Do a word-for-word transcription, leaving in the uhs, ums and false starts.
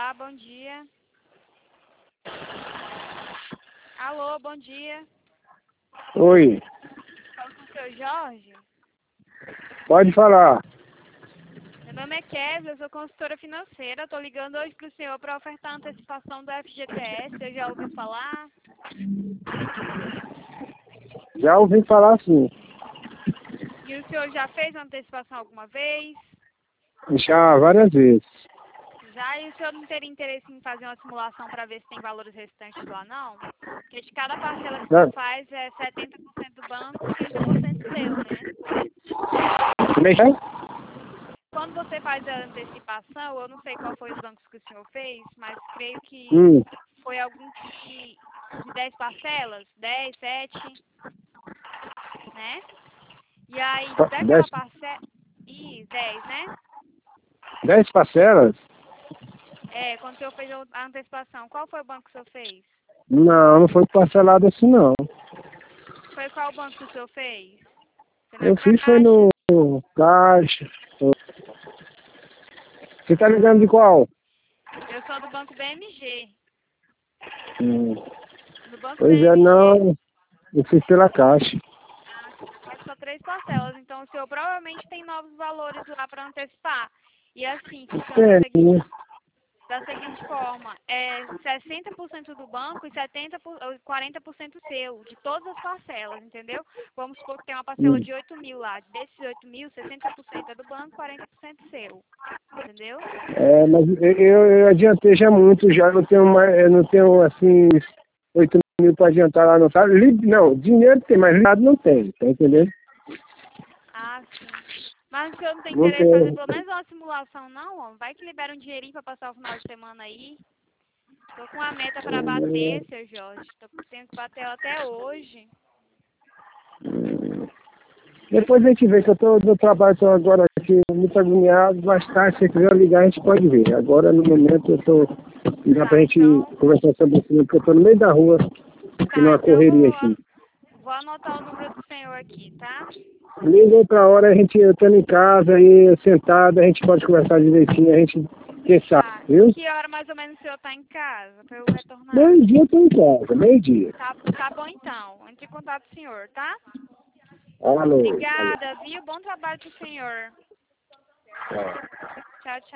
Olá, bom dia. Alô, bom dia. Oi, Falo com o seu Jorge. pode falar. Meu nome é Kézia, eu sou consultora financeira. Estou ligando hoje para o senhor para ofertar a antecipação do F G T S. Você já ouviu falar? Já ouvi falar sim. E o senhor já fez a antecipação alguma vez? Já várias vezes. Já? E o senhor não teria interesse em fazer uma simulação para ver se tem valores restantes lá, não? Porque de cada parcela que o Já- senhor faz é setenta por cento do banco e trinta por cento seu, né? Como é que é? Quando você faz a antecipação, eu não sei qual foi os bancos que o senhor fez, mas creio que Hum, foi algum que de dez parcelas, dez, sete, né? E aí, pa- daquela dez, parcela... Ih, dez, né? dez parcelas? É, quando o senhor fez a antecipação, qual foi o banco que o senhor fez? Não, não foi parcelado assim não. Foi qual banco que o senhor fez? Foi na Eu fiz foi Caixa? no Caixa. Você tá ligando de qual? Eu sou do Banco B M G. Hum, No Banco pois é, B M G, não. Eu fiz pela Caixa. ah, sim, na Caixa só três parcelas. Então, o senhor provavelmente tem novos valores lá para antecipar. E assim, funciona da É, seguinte da seguinte forma, é sessenta por cento do banco e setenta por, quarenta por cento seu, de todas as parcelas, entendeu? Vamos supor que tem uma parcela hum. de oito mil lá. Desses oito mil, sessenta por cento é do banco, quarenta por cento seu, entendeu? É, mas eu, eu eu adiantei já muito, já não tenho mais, eu não tenho assim, oito mil para adiantar lá, não tá? Li- Não, dinheiro tem, mas ligado não tem, tá entendendo? Ah, sim. Mas o senhor não tem Não interesse em fazer tem. pelo menos uma simulação, não, ó? Vai que libera um dinheirinho para passar o final de semana aí. Tô com a meta para bater, seu Jorge. Tô, tenho que bater ela até hoje. Depois a gente vê que eu tô no trabalho, tô agora aqui muito agoniado, mais tarde, se você quiser ligar, a gente pode ver. Agora, no momento, eu tô ligar pra Tá, gente então... conversar sobre isso, porque eu tô no meio da rua, e Tá, numa então eu correria vou, aqui. vou anotar o número do senhor aqui, tá? Liga outra hora, a gente, eu estando em casa, aí, sentado, a gente pode conversar direitinho, a gente, quem sabe, Tá. viu? Que hora mais ou menos o senhor tá em casa pra eu retornar? Meio-dia eu tô em casa, meio-dia. Tá, tá bom então. Entre em contato com o senhor, tá? Alô, alô. Obrigada, viu? Bom trabalho pro senhor. Tchau, tchau.